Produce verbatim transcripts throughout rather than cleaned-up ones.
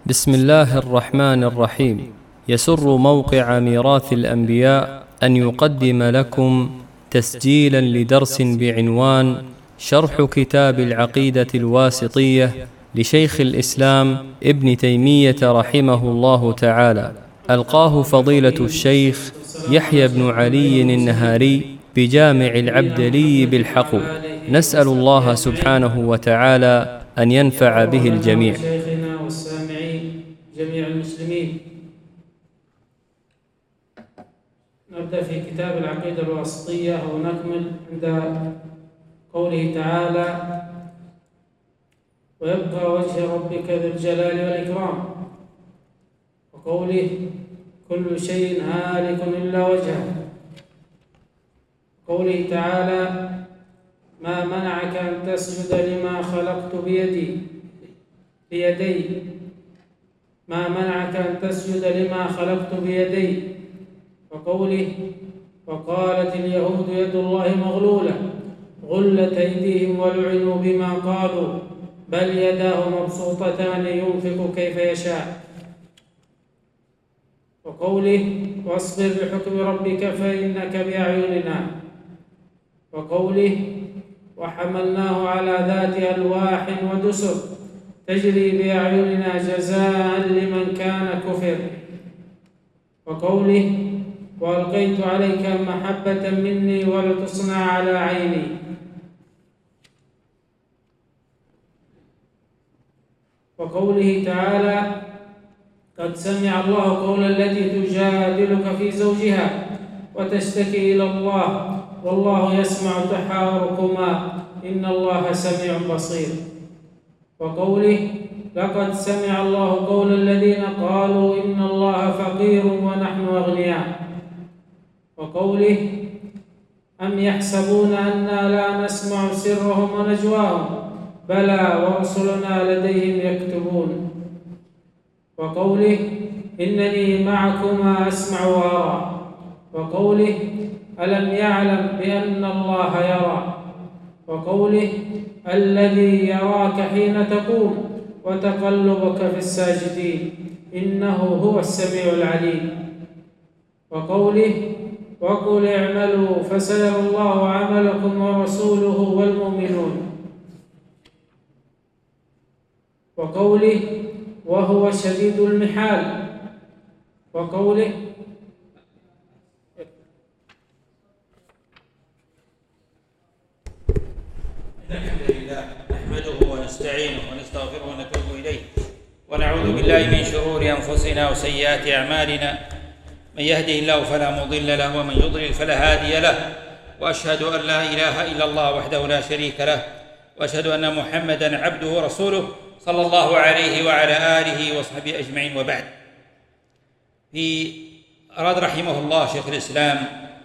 بسم الله الرحمن الرحيم. يسر موقع ميراث الأنبياء أن يقدم لكم تسجيلا لدرس بعنوان شرح كتاب العقيدة الواسطية لشيخ الإسلام ابن تيمية رحمه الله تعالى، ألقاه فضيلة الشيخ يحيى بن علي النهاري بجامع العبدلي بالحقو. نسأل الله سبحانه وتعالى أن ينفع به الجميع. شيخنا والسامعين جميع المسلمين. نبدأ في كتاب العقيدة الواسطية ونكمل عند قوله تعالى: ويبقى وجه ربك ذو الجلال والإكرام، وقوله: كل شيء هالك إلا وجهه، قوله تعالى: ما منعك أن تسجد لما خلقت بيدي بيدي ما منعك أن تسجد لما خلقت بيدي، وقوله: وقالت اليهود يد الله مغلولة غلت أيديهم ولعنوا بما قالوا بل يداه مبسوطتان ينفق كيف يشاء، وقوله: واصبر لحكم ربك فإنك بأعيننا، وقوله: وحملناه على ذات ألواح ودسر تجري بأعيننا جزاء لمن كان كفر، وقوله: وألقيت عليك محبة مني ولتصنع على عيني، وقوله تعالى: قد سمع الله قول التي تجادلك في زوجها وتشتكي إلى الله والله يسمع تحاوركما إن الله سميع بصير، وقوله: لقد سمع الله قول الذين قالوا إن الله فقير ونحن أغنياء، وقوله: أم يحسبون أنا لا نسمع سرهم ونجواهم بلى ورسلنا لديهم يكتبون، وقوله: إنني معكما أسمع وأرى، وقوله: ألم يعلم بأن الله يرى، وقوله: الذي يراك حين تقوم وتقلبك في الساجدين إنه هو السميع العليم، وقوله: وقل اعملوا فسيرى الله عملكم ورسوله والمؤمنون، وقوله: وهو شديد المحال، وقوله: الحمد لله نحمده ونستعينه ونستغفره ونتوب إليه ونعوذ بالله من شرور أنفسنا وسيئات أعمالنا، من يهده الله فلا مضل له ومن يضلل فلا هادي له، وأشهد أن لا إله إلا الله وحده لا شريك له، وأشهد أن محمدًا عبده ورسوله صلى الله عليه وعلى آله وصحبه أجمعين، وبعد. في أراد رحمه الله شيخ الإسلام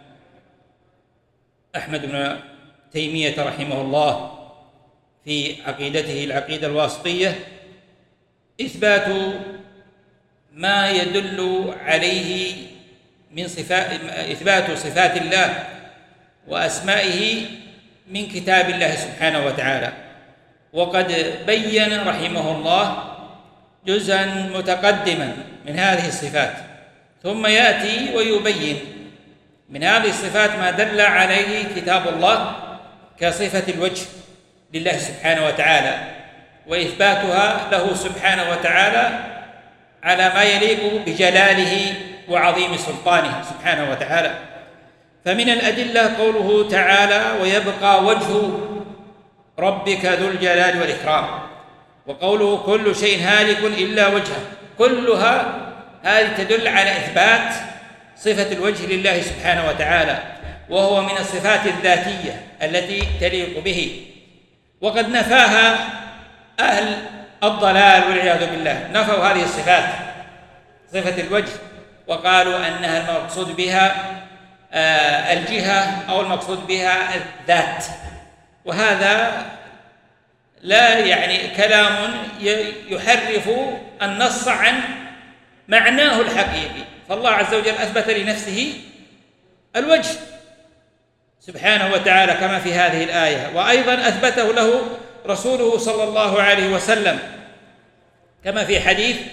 أحمد بن تيمية رحمه الله في عقيدته العقيدة الواسطية إثبات ما يدل عليه من صفات إثبات صفات الله وأسمائه من كتاب الله سبحانه وتعالى، وقد بين رحمه الله جزءا متقدما من هذه الصفات، ثم يأتي ويبين من هذه الصفات ما دل عليه كتاب الله كصفة الوجه لله سبحانه وتعالى، وإثباتها له سبحانه وتعالى على ما يليق بجلاله وعظيم سلطانه سبحانه وتعالى. فمن الأدلة قوله تعالى: ويبقى وجه ربك ذو الجلال والإكرام، وقوله: كل شيء هالك إلا وجهه، كلها هذه تدل على إثبات صفة الوجه لله سبحانه وتعالى، وهو من الصفات الذاتية التي تليق به، وقد نفاها أهل الضلال والعياذ بالله، نفوا هذه الصفات صفة الوجه وقالوا أنها المقصود بها الجهة أو المقصود بها الذات، وهذا لا يعني كلام يحرف النص عن معناه الحقيقي، فالله عز وجل أثبت لنفسه الوجه سبحانه وتعالى كما في هذه الآية، وأيضا أثبته له رسوله صلى الله عليه وسلم كما في حديث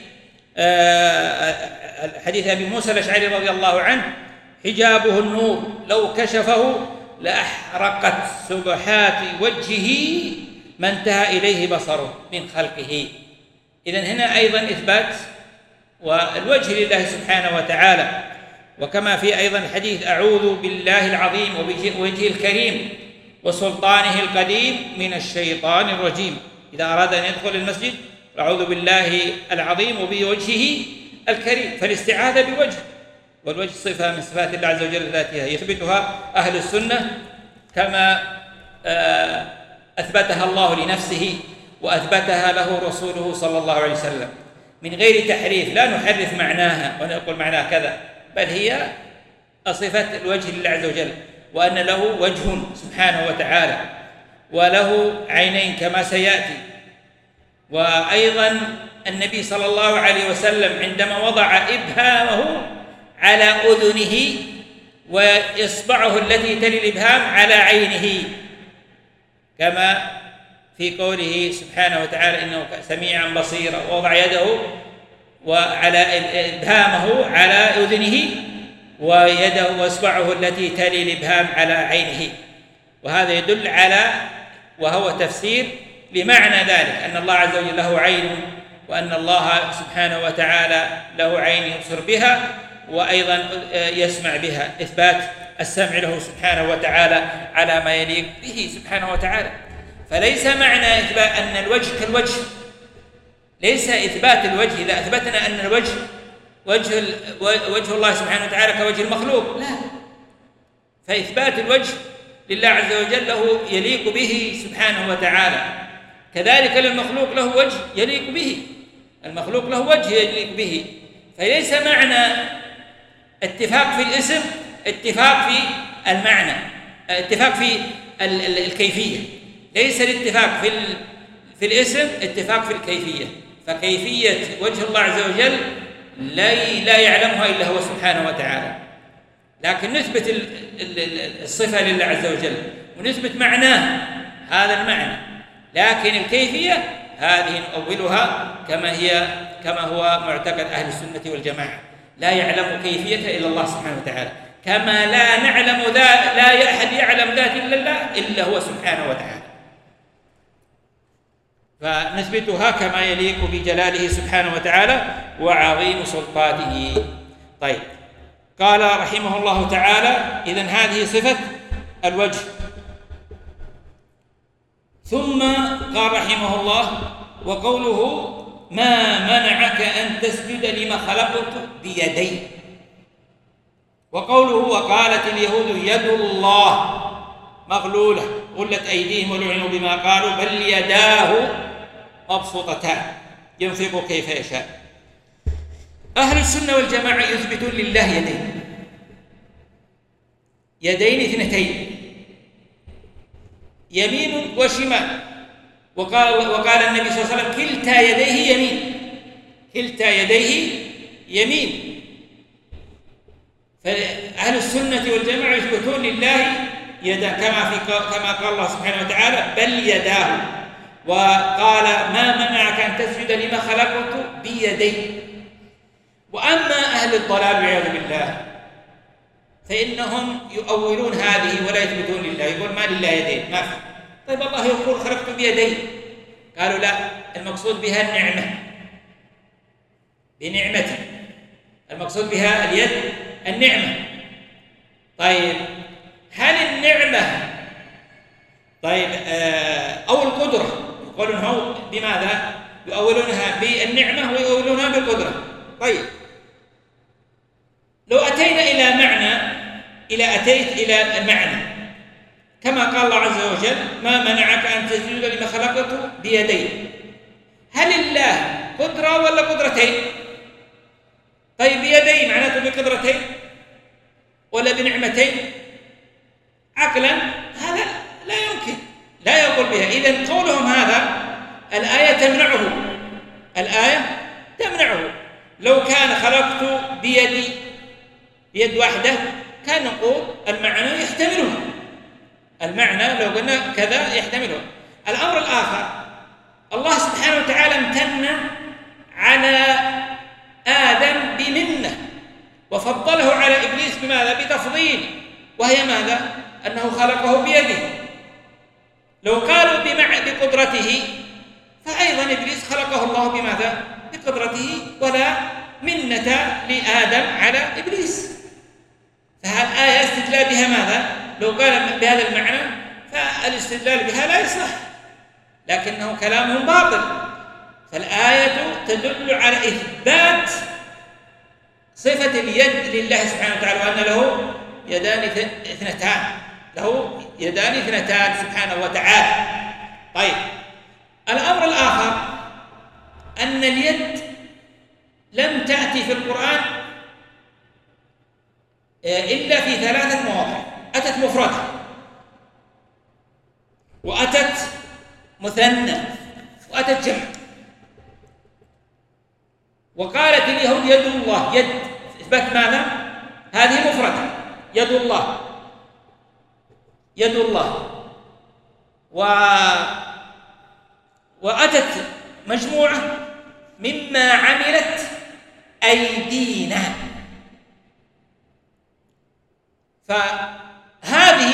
حديث أبي موسى الأشعري رضي الله عنه: حجابه النور لو كشفه لأحرقت سبحات وجهه ما انتهى إليه بصره من خلقه. إذن هنا أيضا إثبات والوجه لله سبحانه وتعالى. وكما في أيضا الحديث: أعوذ بالله العظيم وبوجهه الكريم وسلطانه القديم من الشيطان الرجيم. إذا أراد أن يدخل المسجد: أعوذ بالله العظيم وبوجهه الكريم. فالاستعاذة بوجه، والوجه صفة من صفات الله عز وجل ذاتها يثبتها أهل السنة كما أثبتها الله لنفسه وأثبتها له رسوله صلى الله عليه وسلم من غير تحريف. لا نحرف معناها ونقول معناها كذا، بل هي صفة الوجه لله عز وجل، وأن له وجه سبحانه وتعالى وله عينين كما سيأتي. وأيضا النبي صلى الله عليه وسلم عندما وضع إبهامه على أذنه وإصبعه التي تلي الإبهام على عينه، كما في قوله سبحانه وتعالى: إنه سميعا بصيرا، ووضع يده وعلى إبهامه على أذنه ويده وإصبعه التي تلي الإبهام على عينه. وهذا يدل على وهو تفسير لمعنى ذلك، أن الله عز وجل له عين، وأن الله سبحانه وتعالى له عين يبصر بها وأيضا يسمع بها، إثبات السمع له سبحانه وتعالى على ما يليق به سبحانه وتعالى. فليس معنى إثبات أن الوجه كالوجه، ليس إثبات الوجه إذا أثبتنا أن الوجه وجه, وجه الله سبحانه وتعالى كوجه المخلوق، لا. فإثبات الوجه لله عز وجل له يليق به سبحانه وتعالى، كذلك للمخلوق له وجه يليق به، المخلوق له وجه يليق به. فليس معنى اتفاق في الاسم اتفاق في المعنى، اتفاق في الكيفية. ليس الاتفاق في في الاسم اتفاق في الكيفية، فكيفية وجه الله عز وجل لا يعلمها إلا هو سبحانه وتعالى، لكن نثبت الصفة لله عز وجل ونثبت معناه هذا المعنى، لكن الكيفية هذه نؤولها كما هي كما هو معتقد أهل السنة والجماعة. لا يعلم كيفية إلا الله سبحانه وتعالى، كما لا نعلم ذات لا أحد يعلم ذات إلا الله إلا هو سبحانه وتعالى، فنثبتها كما يليق بجلاله سبحانه وتعالى وعظيم سلطانه. طيب، قال رحمه الله تعالى: إذن هذه صفة الوجه. ثم قال رحمه الله: وقوله: ما منعك أن تسجد لما خلقت بيدي. وقوله: وقالت اليهود يد الله مغلولة غلت أيديهم ولعنوا بما قالوا بل يداه مبسوطتان ينفق كيف يشاء. أهل السنة والجماعة يثبتون لله يدين، يدين اثنتين، يمين وشمال. وقال, وقال النبي صلى الله عليه وسلم: كلتا يديه يمين، كلتا يديه يمين. فأهل السنة والجماعة يثبتون لله يدا، كما في كما قال الله سبحانه وتعالى: بل يداه. وقال: ما منعك أن تسجد لما خلقت بيدي. وأما أهل الضلال والعياذ بالله فإنهم يؤولون هذه ولا يثبتون لله، يقول: ما لله يدين، ما في. طيب الله يقول: خلقت بيدي. قالوا: لا، المقصود بها النعمة، بنعمته، المقصود بها اليد النعمة. طيب، هل النعمة طيب أو القدرة؟ يقولون هو بماذا؟ يؤولونها بالنعمة ويؤولونها بالقدرة. طيب، لو أتينا إلى معنى إلى أتيت إلى المعنى كما قال الله عز وجل: ما منعك أن تسجد لما خلقته بيدي. هل الله قدرة ولا قدرتين؟ طيب، بيدي معناته بقدرتين ولا بنعمتين؟ عقلا هذا لا يمكن، لا يقول بها. إذن قولهم هذا الآية تمنعه، الآية تمنعه. لو كان خلقت بيدي بيد واحدة كان نقول المعنى يحتمله، المعنى لو قلنا كذا يحتمله. الأمر الآخر، الله سبحانه وتعالى امتن على وفضله على إبليس بماذا؟ بتفضيل، وهي ماذا؟ أنه خلقه بيده. لو قالوا بقدرته فأيضا إبليس خلقه الله بماذا؟ بقدرته، ولا منة لآدم على إبليس. فالآية استدلال بها ماذا؟ لو قال بهذا المعنى فالاستدلال بها لا يصح، لكنه كلام باطل. فالآية تدل على إثبات صفة اليد لله سبحانه وتعالى، وأن له يدان اثنتان، له يدان اثنتان سبحانه وتعالى. طيب، الأمر الآخر أن اليد لم تأتي في القرآن إلا في ثلاثة مواضع. أتت مفردة، وأتت مثنى، وأتت جمع. وقالت اليهود يد الله، يد إثبات ماذا؟ هذه مفردة، يد الله، يد الله. و... وأتت مجموعة مما عملت أيدينا. فهذه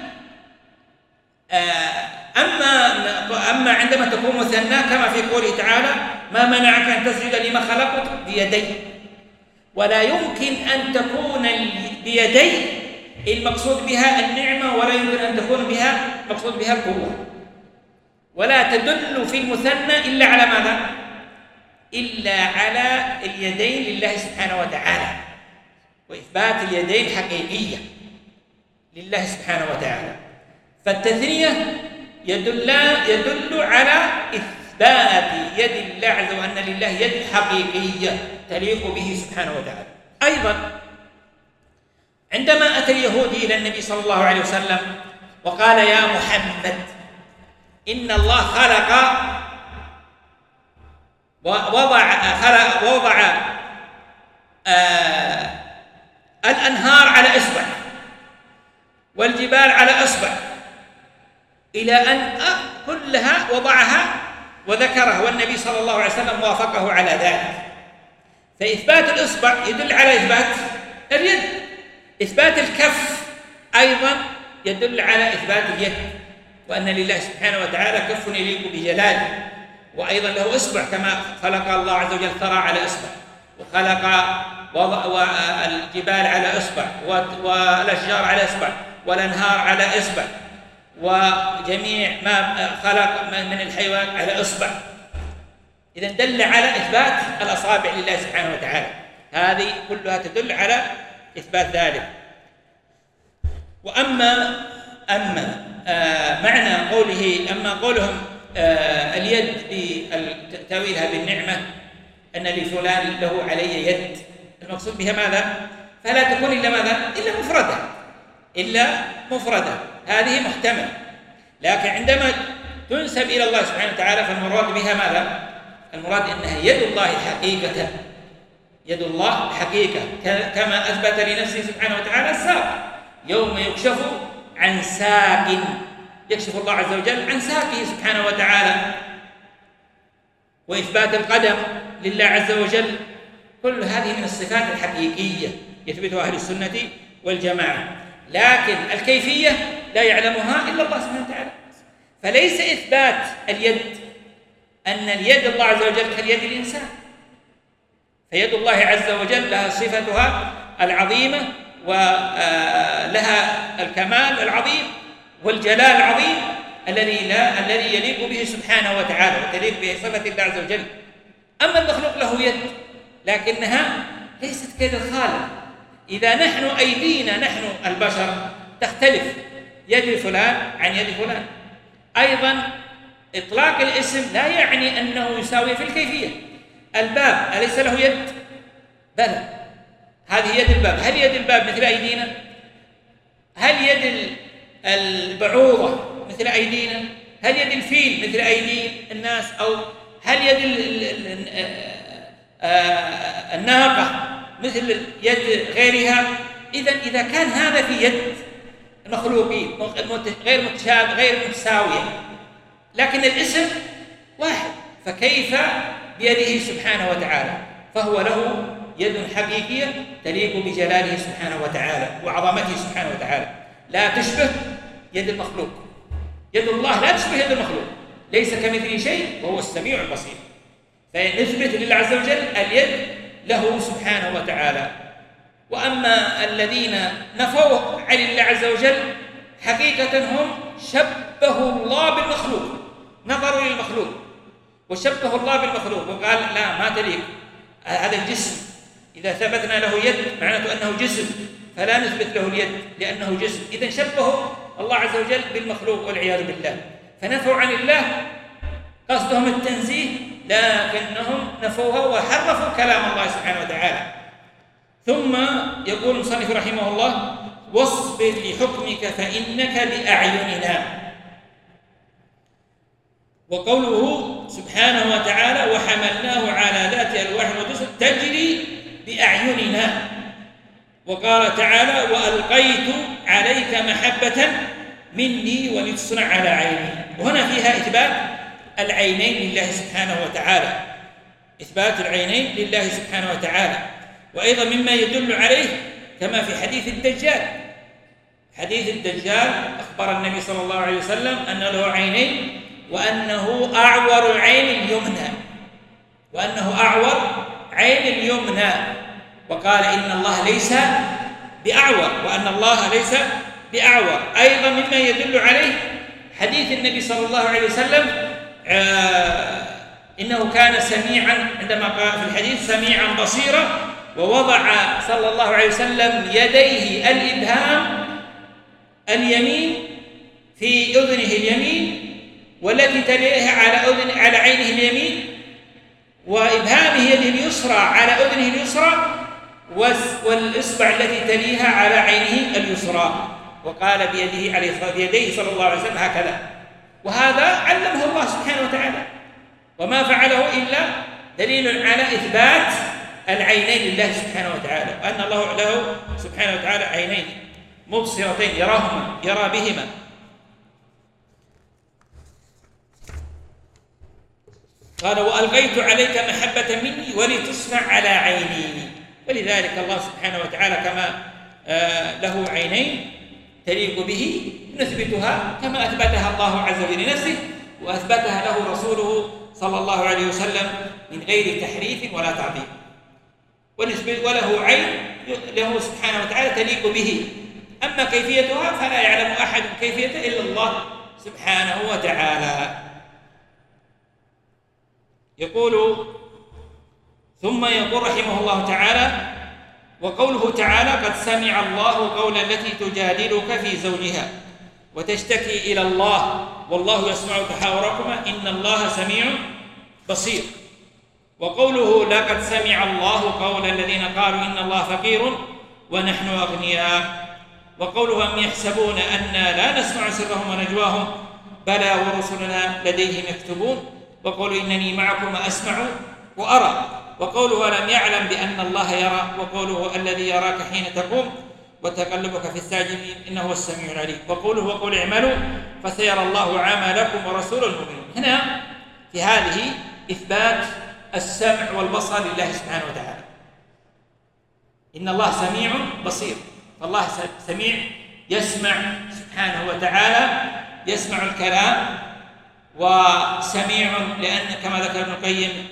أما أما عندما تكون مثنى كما في قوله تعالى: ما منعك أن تسجد لما خلقت بيدي. ولا يمكن أن تكون بيدي المقصود بها النعمة، ولا يمكن أن تكون بها مقصود بها القوة. ولا تدل في المثنى إلا على ماذا؟ إلا على اليدين لله سبحانه وتعالى، وإثبات اليدين حقيقية لله سبحانه وتعالى. فالتثنية يدل يدل على إثبات يد الله عز وجل، أن لله يد حقيقية تليق به سبحانه وتعالى. أيضا عندما أتى اليهودي إلى النبي صلى الله عليه وسلم وقال: يا محمد، إن الله خلق ووضع خلق ووضع آه الأنهار على إصبع، والجبال على إصبع، إلى أن كلها وضعها وذكرها، والنبي صلى الله عليه وسلم وافقه على ذلك. فإثبات الإصبع يدل على إثبات اليد. إثبات الكف أيضا يدل على إثبات اليد، وأن لله سبحانه وتعالى كف يليق بجلاله، وأيضا له إصبع، كما خلق الله عز وجل ثرى على إصبع، وخلق الجبال على إصبع، والأشجار على إصبع، والأنهار على إصبع، وجميع ما خلق من الحيوان على إصبع. إذن دل على إثبات الأصابع لله سبحانه وتعالى. هذه كلها تدل على إثبات ذلك. وأما أما آه معنى قوله أما قولهم آه اليد بتأويلها بالنعمة، أن لفلان له علي يد، المقصود بها ماذا؟ فلا تكون إلا ماذا؟ إلا مفردة، إلا مفردة، هذه محتمل. لكن عندما تنسب إلى الله سبحانه وتعالى فالمراد بها ماذا؟ المراد أنها يد الله حقيقة، يد الله حقيقة، كما أثبت لنفسه سبحانه وتعالى الساق: يوم يكشف عن ساق، يكشف الله عز وجل عن ساقه سبحانه وتعالى. وإثبات القدم لله عز وجل، كل هذه من الصفات الحقيقية يثبتها أهل السنة والجماعة. لكن الكيفية لا يعلمها إلا الله سبحانه وتعالى. فليس إثبات اليد أن اليد الله عز وجل كاليد الإنسان، فيد الله عز وجل لها صفتها العظيمة، ولها الكمال العظيم والجلال العظيم الذي لا الذي يليق به سبحانه وتعالى، وتليق به صفة الله عز وجل. أما المخلوق له يد، لكنها ليست كيد الخالق. إذا نحن أيدينا نحن البشر تختلف، يد فلان عن يد فلان. أيضا إطلاق الاسم لا يعني أنه يساوي في الكيفية. الباب أليس له يد؟ بلى، هذه يد الباب. هل يد الباب مثل أيدينا؟ هل يد البعوضة مثل أيدينا؟ هل يد الفيل مثل أيدي الناس؟ أو هل يد الناقة مثل يد غيرها؟ إذن إذا كان هذا في يد المخلوقين غير متشابه غير متساوية، لكن الاسم واحد، فكيف بيده سبحانه وتعالى؟ فهو له يد حقيقية تليق بجلاله سبحانه وتعالى وعظمته سبحانه وتعالى، لا تشبه يد المخلوق. يد الله لا تشبه يد المخلوق، ليس كمثله شيء وهو السميع البصير. فنثبت لله عز وجل اليد له سبحانه وتعالى. وأما الذين نفوا عن الله عز وجل حقيقة هم شبهوا الله بالمخلوق، نظروا للمخلوق وشبهوا الله بالمخلوق وقال لا ما تليق هذا الجسم، إذا ثبتنا له يد معناته أنه جسم، فلا نثبت له اليد لأنه جسم. إذن شبهوا الله عز وجل بالمخلوق والعياذ بالله، فنفوا عن الله قصدهم التنزيه لكنهم نفوها وحرفوا كلام الله سبحانه وتعالى. ثم يقول المصنف رحمه الله: واصبر لحكمك فإنك بأعيننا. وقوله سبحانه وتعالى: وحملناه على ذات ألواح ودسر تجري بأعيننا. وقال تعالى: وألقيت عليك محبة مني ولتصنع على عيني. وهنا فيها إثبات العينين لله سبحانه وتعالى، إثبات العينين لله سبحانه وتعالى. وأيضا مما يدل عليه كما في حديث الدجال، حديث الدجال أخبر النبي صلى الله عليه وسلم أن له عينين وأنه أعور العين اليمنى، وأنه أعور عين اليمنى، وقال إن الله ليس بأعور، وأن الله ليس بأعور. أيضا مما يدل عليه حديث النبي صلى الله عليه وسلم آه إنه كان سميعا، عندما قال في الحديث سميعا بصيرا، ووضع صلى الله عليه وسلم يديه الإبهام اليمين في أذنه اليمين والتي تليها على أذن على عينه اليمين، وإبهامه يده اليسرى على أذنه اليسرى، والإصبع التي تليها على عينه اليسرى، وقال بيده عليه بيديه صلى الله عليه وسلم هكذا. وهذا علمه الله سبحانه وتعالى، وما فعله إلا دليل على إثبات العينين لله سبحانه وتعالى، وأن الله له سبحانه وتعالى عينين مبصرتين يراهما يرى بهما. قال: وألقيت عليك محبة مني ولتصنع على عيني. ولذلك الله سبحانه وتعالى كما آه له عينين تليق به نثبتها كما أثبتها الله عز وجل لنفسه، وأثبتها له رسوله صلى الله عليه وسلم من غير تحريف ولا تعطيل. وله عين له سبحانه وتعالى تليق به، أما كيفيتها فلا يعلم أحد كيفيتها إلا الله سبحانه وتعالى. يقول ثم يقول رحمه الله تعالى: وقوله تعالى: قد سمع الله قول التي تجادلك في زوجها وتشتكي إلى الله والله يسمع تحاوركما إن الله سميع بصير. وقوله: لقد سمع الله قول الذين قالوا إن الله فقير ونحن أغنياء. وقوله: أم يحسبون أنا لا نسمع سرهم ونجواهم بلى ورسلنا لديهم يكتبون. وقولوا إنني معكم أسمع وأرى. وقوله: ألم يعلم بأن الله يرى. وقوله: الذي يراك حين تقوم وتقلبك في الساجدين إنه هو السميع العليم. وقوله: وقل اعملوا فسيرى الله عملكم ورسوله المؤمنون. هنا في هذه إثبات السمع والبصر لله سبحانه وتعالى، إن الله سميع بصير، فالله سميع يسمع سبحانه وتعالى، يسمع الكلام، وسميع لأن كما ذكر ابن القيم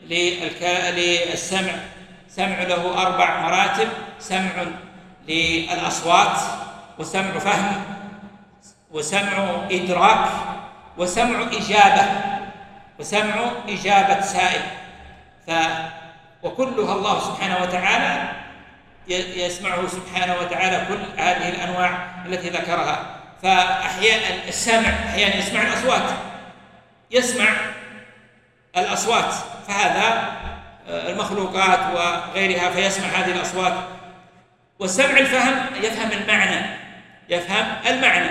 للسمع سمع له أربع مراتب: سمع للأصوات، وسمع فهم، وسمع إدراك، وسمع إجابة، وسمع إجابة سائل. ف وكلها الله سبحانه وتعالى يسمعه سبحانه وتعالى كل هذه الأنواع التي ذكرها. فأحيانا السمع أحيانا يسمع الأصوات، يسمع الأصوات، فهذا المخلوقات وغيرها فيسمع هذه الأصوات. والسمع الفهم يفهم المعنى، يفهم المعنى.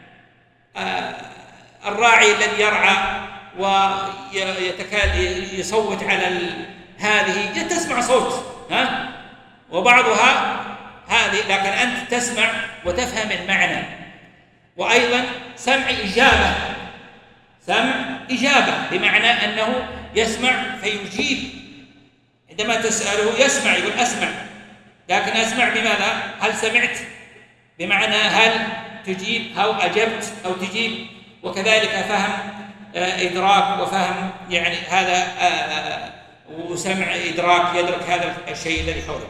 الراعي الذي يرعى ويتكاد يصوت على هذه تسمع صوت ها وبعضها هذه، لكن أنت تسمع وتفهم المعنى. وأيضا سمع إجابة، سمع إجابة بمعنى أنه يسمع فيجيب عندما تسأله يسمع، يقول أسمع، لكن أسمع بماذا؟ هل سمعت؟ بمعنى هل تجيب أو أجبت أو تجيب. وكذلك فهم إدراك وفهم، يعني هذا وسمع إدراك، يدرك هذا الشيء الذي حوله.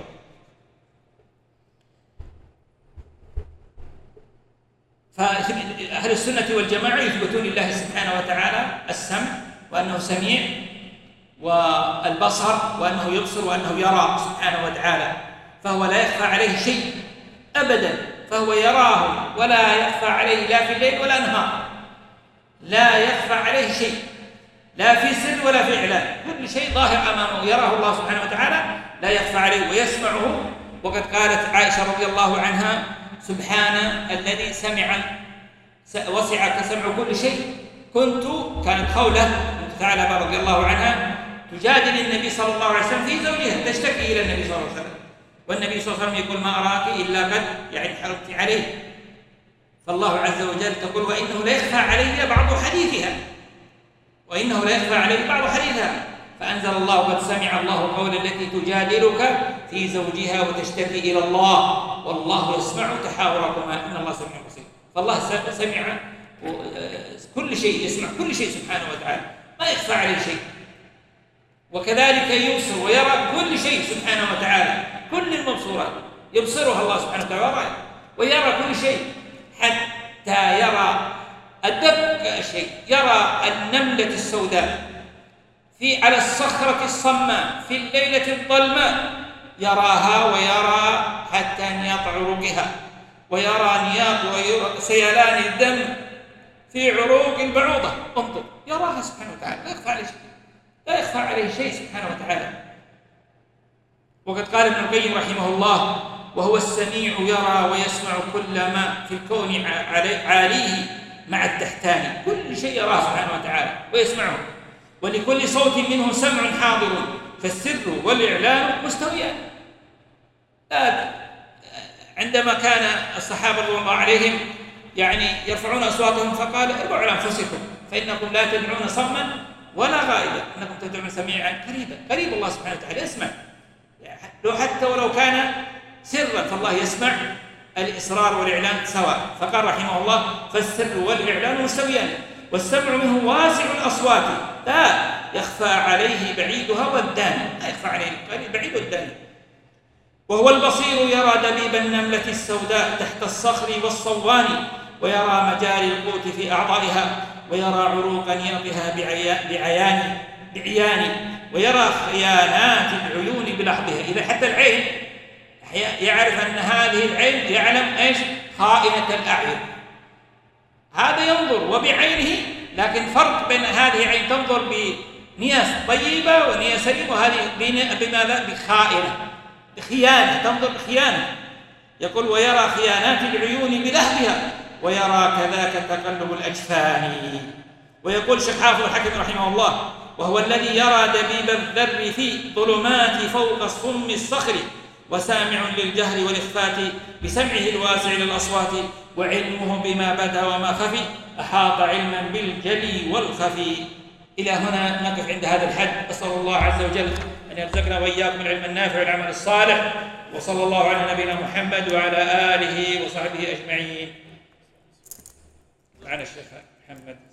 فأهل السنة والجماعة يثبتون لله سبحانه وتعالى السمع، وأنه سميع، والبصر، وأنه يبصر، وأنه يرى سبحانه وتعالى، فهو لا يخفى عليه شيء أبدا، فهو يراه ولا يخفى عليه لا في الليل ولا النهار، لا يخفى عليه شيء، لا في سر ولا في إعلان، كل شيء ظاهر أمامه يراه الله سبحانه وتعالى، لا يخفى عليه ويسمعه. وقد قالت عائشة رضي الله عنها: سبحان الذي سمع وسع سمع كل شيء. كنت كانت خولة بنت ثعلبة رضي الله عنها تجادل النبي صلى الله عليه وسلم في زوجها، تشتكي إلى النبي صلى الله عليه وسلم، والنبي صلى الله عليه وسلم يقول: ما أراك إلا قد يعني حرمت عليه. فالله عز وجل تقول: وإنه لا يخفى علي بعض حديثها، وإنه لا يخفى علي بعض حديثها. فأنزل الله: قد سمع الله قول التي تجادلك في زوجها وتشتكي إلى الله والله يسمع تحاوركما إن الله سميع بصير. فالله سمع كل شيء، يسمع كل شيء سبحانه وتعالى، ما يخفى عليه شيء. وكذلك يبصر ويرى كل شيء سبحانه وتعالى، كل المبصورات يبصرها الله سبحانه وتعالى ويرى كل شيء، حتى يرى أدق الشيء، يرى النملة السوداء في على الصخرة الصماء في الليلة الظلماء، يراها ويرى حتى نياط عروقها، ويرى نياط وسيلان الدم في عروق البعوضة. انظر، يراها سبحانه وتعالى، لا يخفى عليه شيء، لا يخفى عليه شيء سبحانه وتعالى. وقد قال ابن القيم رحمه الله: وهو السميع يرى ويسمع كل ما في الكون عاليه مع التحتاني، كل شيء يراه سبحانه وتعالى ويسمعه، ولكل صوت منه سمع حاضر، فالسر والإعلان مستويان. عندما كان الصحابة رضي الله عليهم يعني يرفعون أصواتهم فقال: ارفعوا على أنفسكم فإنكم لا تدعون صما ولا غائبا، إنكم تدعون سميعا قريبا. قريب الله سبحانه وتعالى، يسمع لو حتى ولو كان سرا، فالله يسمع الإصرار والإعلان سواء. فقال رحمه الله: فالسر والإعلان مستويان، والسمع منه واسع الأصوات لا يخفى عليه بعيدها والداني، لا يخفى عليه بعيد والداني. وهو البصير يرى دبيب النملة السوداء تحت الصخر والصوان، ويرى مجاري القوت في أعضائها، ويرى عروق نياطها بعيان بعيان، ويرى خيانات العيون بلحظها. إذا حتى العين يعرف أن هذه العين يعلم إيش؟ خائنة الأعين، هذا ينظر وبعينه، لكن فرق بين هذه عين تنظر بنية طيبة ونية سليمة، وهذه بماذا؟ بخائنة، بخيانة، تنظر بخيانة. يقول: ويرى خيانات العيون بلهبها، ويرى كذاك تقلب الأجفان. ويقول شيخ حافظ الحكم رحمه الله: وهو الذي يرى دبيب الذر في ظلمات فوق الصم الصخر، وسامع للجهر والإخفات بسمعه الواسع للأصوات، وعلمه بما بدا وما خفي، أحاط علما بالجلي والخفي. إلى هنا نقف عند هذا الحد. أسأل الله عز وجل أن يرزقنا وإياكم العلم النافع والعمل الصالح، وصلى الله على نبينا محمد وعلى آله وصحبه أجمعين. معنا الشيخ محمد.